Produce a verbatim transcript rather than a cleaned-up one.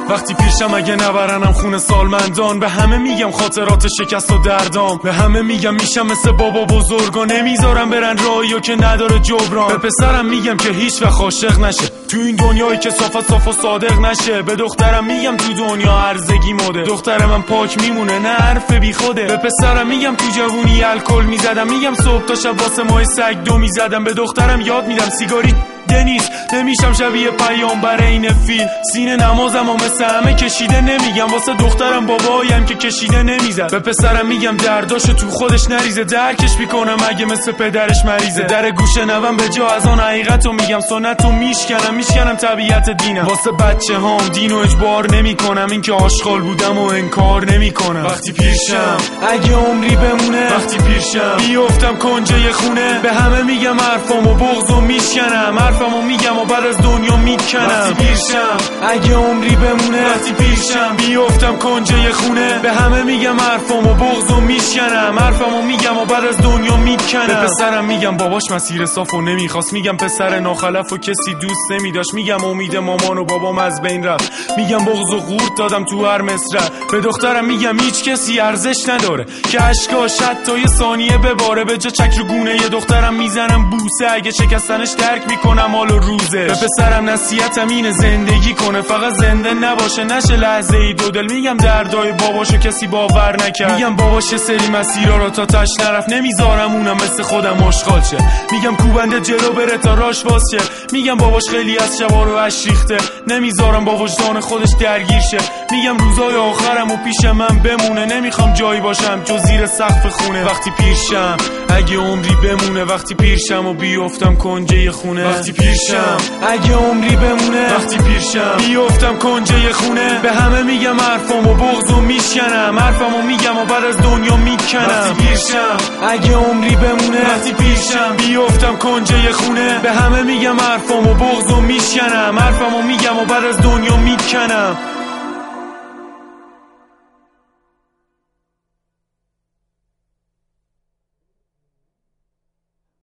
وقتی پیشم اگه نبرنم خونه سالمندان. به همه میگم خاطرات شکست و دردام، به همه میگم میشم مثل بابا بزرگا، نمیذارم برن راهیو که نداره جبران. به پسرم میگم که هیچ وقت عاشق نشه تو این دنیایی که صاف صاف و صادق نشه. به دخترم میگم تو دنیا هرزگی مده، دختر من پاک میمونه نه حرف بی خوده. به پسرم میگم تو جوونی الکل میزدم، میگم صبح تا شب واسه ماه سگ دو میزدم. به دخترم یاد میدم سیگاری دنیس نمیشم شبیه پیامبر این فیل، سینه نمازم و مثل همه کشیده نمیگم، واسه دخترم بابایم که کشیده نمیزد. به پسرم میگم درداشو تو خودش نریزه، درکش میکنم اگه مثل پدرش مریضه. در گوشه نوم به جا از آن حقیقتو میگم، سنتو میشکنم میشکنم طبیعت دینم. واسه بچه هام دینو اجبار نمیکنم، این که آشغال بودم و انکار نمیکنم. وقتی پیرشم اگه عمری بمونه، وقتی پیرشم بیافتم کنجه خونه، به همه میگم حرفامو بغضو میشکنم، حرفمو میگم و بعد از دنیا میکنم. وقتی پیرشم اگه عمری بمونه، وقتی پیرشم بیافتم کنجه خونه، به همه میگم حرفمو بغضو میشکنم، حرفمو میگم و بعد از دنیا میکنم. به پسرم میگم باباش مسیر صافو نمیخواست، میگم پسر ناخلف و کسی دوست نمیداشت، میگم امید مامان و بابام از بین رفت، میگم بغض و قورت دادم تو هر مصرع. به دخترم میگم هیچ کسی ارزش نداره که اشکاش حتی یه ثانیه بباره. به جا چک رو گونه یه دخترم میزنم بوسه، اگه شکستنش درک میکنم حال و روزش. به پسرم نصیحتم اینه زندگی کنه، فقط زنده نباشه نشه لحظه ای دو دل. میگم دردای باباشو کسی باور نکرد، میگم باباش سری مسیرها رو تا تاش نرفت، نمیذارم اونم مثل خودم آشغال شه. میگم کوبنده جلو بره تا راش باز شه، میگم باباش خیلی از شبا رو اش ریخته، نمیذارم با وجدان خودش درگیر شه. میگم روزای آخرم و پیش من بمونه، نمیخوام جایی باشم جز زیر سقف خونه. وقتی پیرشم اگه عمری بمونه، وقتی پیرشم و بیافتم کنجه خونه، وقتی پیرشم اگه عمری بمونه، وقتی پیرشم بیافتم کنجه خونه، به همه میگم حرفامو بغضو میشکنم، حرفمو میگم و بعد از دنیا میکنم. وقتی پیرشم اگه عمری بمونه، وقتی پیرشم بیافتم کنجه خونه، به همه میگم حرفامو بغضو میشکنم، حرفمو میگم و بعد از دنیا میکنم.